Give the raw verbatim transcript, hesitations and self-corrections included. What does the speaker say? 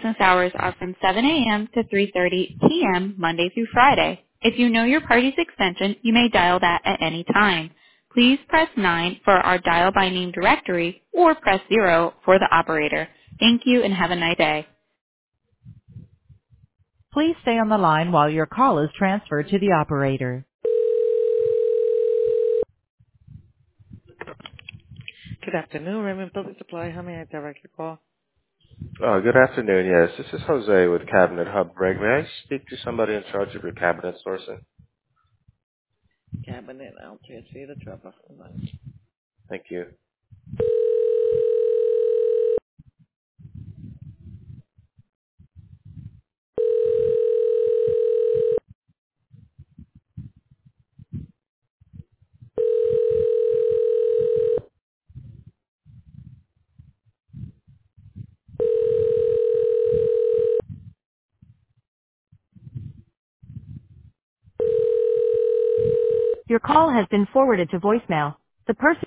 business hours are from seven a m to three thirty p m Monday through Friday. If you know your party's extension, you may dial that at any time. Please press nine for our dial by name directory or press zero for the operator. Thank you and have a nice day. Please stay on the line while your call is transferred to the operator. Good afternoon, Raymond Public Supply. How may I direct your call? Uh, good afternoon. Yes, this is Jose with Cabinet Hub Greg. May I speak to somebody in charge of your cabinet sourcing? Cabinet, I'll transfer you the trouble. Thank you. Your call has been forwarded to voicemail. The person